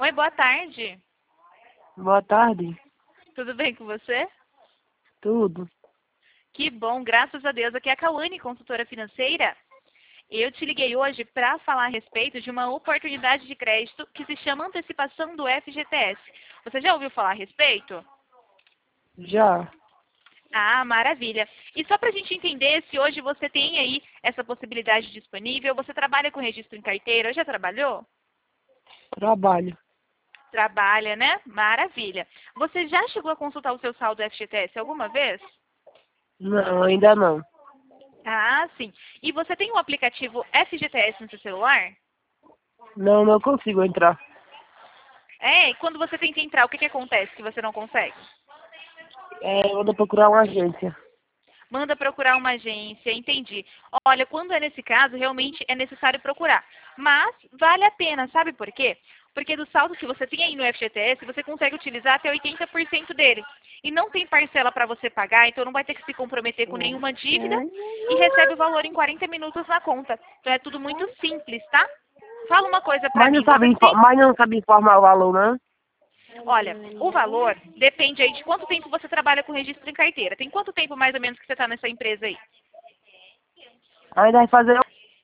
Oi, boa tarde. Boa tarde. Tudo bem com você? Tudo. Que bom, graças a Deus. Aqui é a Cauane, consultora financeira. Eu te liguei hoje para falar a respeito de uma oportunidade de crédito que se chama antecipação do FGTS. Você já ouviu falar a respeito? Já. Ah, maravilha. E só para a gente entender se hoje você tem aí essa possibilidade disponível, você trabalha com registro em carteira? Já trabalhou? Trabalho. Trabalha, né? Maravilha. Você já chegou a consultar o seu saldo FGTS alguma vez? Não, ainda não. Ah, sim. E você tem o aplicativo FGTS no seu celular? Não consigo entrar. É, e quando você tenta entrar, o que acontece que você não consegue? Eu vou procurar uma agência. Manda procurar uma agência, entendi. Olha, quando é nesse caso, realmente é necessário procurar. Mas vale a pena, sabe por quê? Porque do saldo que você tem aí no FGTS, você consegue utilizar até 80% dele. E não tem parcela para você pagar, então não vai ter que se comprometer com nenhuma dívida e recebe o valor em 40 minutos na conta. Então é tudo muito simples, tá? Fala uma coisa pra mim, você tem... Mas não sabe informar o valor, não? Olha, o valor depende aí de quanto tempo você trabalha com registro em carteira. Tem quanto tempo mais ou menos que você está nessa empresa aí? Ainda vai fazer.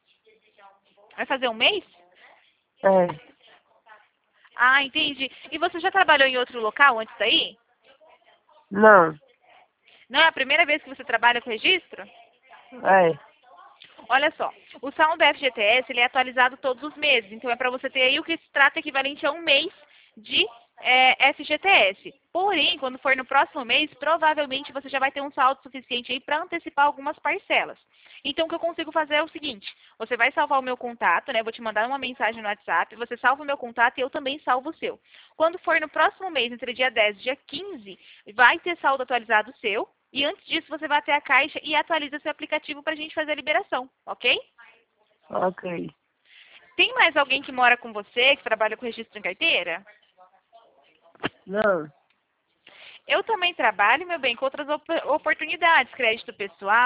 Vai fazer um mês? É. Ah, entendi. E você já trabalhou em outro local antes daí? Não. Não é a primeira vez que você trabalha com registro? É. Olha só, o saldo FGTS ele é atualizado todos os meses, então é para você ter aí o que se trata equivalente a um mês de FGTS. Porém, quando for no próximo mês, provavelmente você já vai ter um saldo suficiente aí para antecipar algumas parcelas. Então, o que eu consigo fazer é o seguinte, você vai salvar o meu contato, né? Vou te mandar uma mensagem no WhatsApp, você salva o meu contato e eu também salvo o seu. Quando for no próximo mês, entre dia 10 e dia 15, vai ter saldo atualizado seu, e antes disso, você vai até a Caixa e atualiza seu aplicativo para a gente fazer a liberação, ok? Ok. Tem mais alguém que mora com você, que trabalha com registro em carteira? Não. Eu também trabalho, meu bem, com outras oportunidades, crédito pessoal,